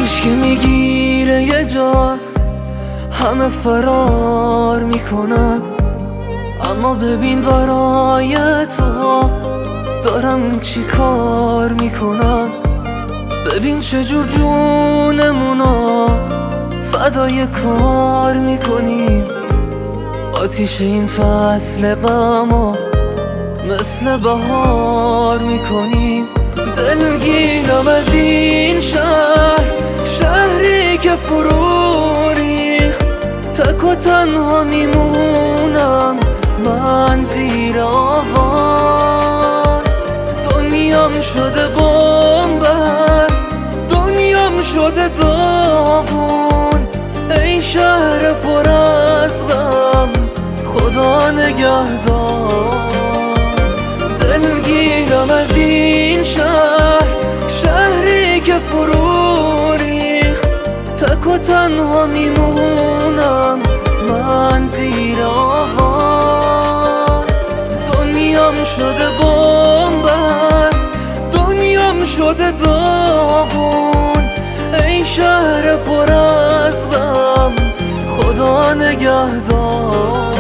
که میگیره یه جا همه فرار میکنن، اما ببین برای تو دارم چی کار میکنم. ببین چجور جونمونو فدای کار میکنیم، آتیش این فصل غمو مثل بهار میکنیم. دلگیرم از این شهر، شهری که فرو ریخت، تک و تنها میمونم من زیر آوار. دنیام شده بن‌بست، دنیام شده داغون، ای شهر پر از غم خدا نگهدار. دلگیرم از این شهر، شهری که فرو ریخت، تک و تنها میمونم من زیر آوار. دنیام شده بن‌بست، دنیام شده داغون، ای شهر پر از غم خدا نگهدار.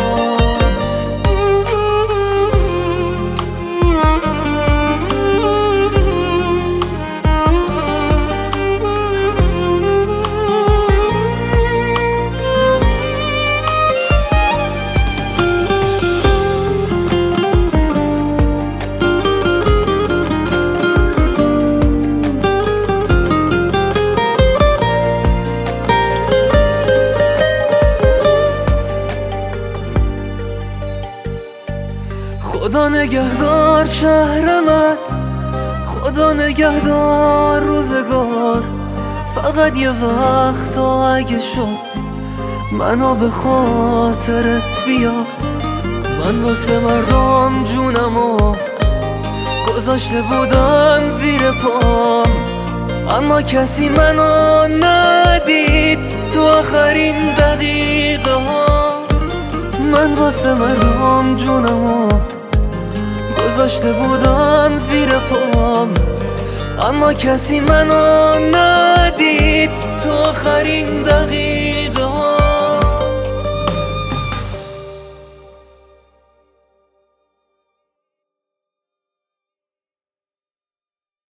خدا نگهدار شهر من، خدا نگهدار روزگار. فقط یه وقت اگه شد منو به خاطرت بیار. من واسه مردم جونمو گذاشته بودم زیر پام، اما کسی منو ندید تو آخرین دقیقه ها. من واسه مردم جونمو گذاشته بودم زیر پام، اما کسی منو ندید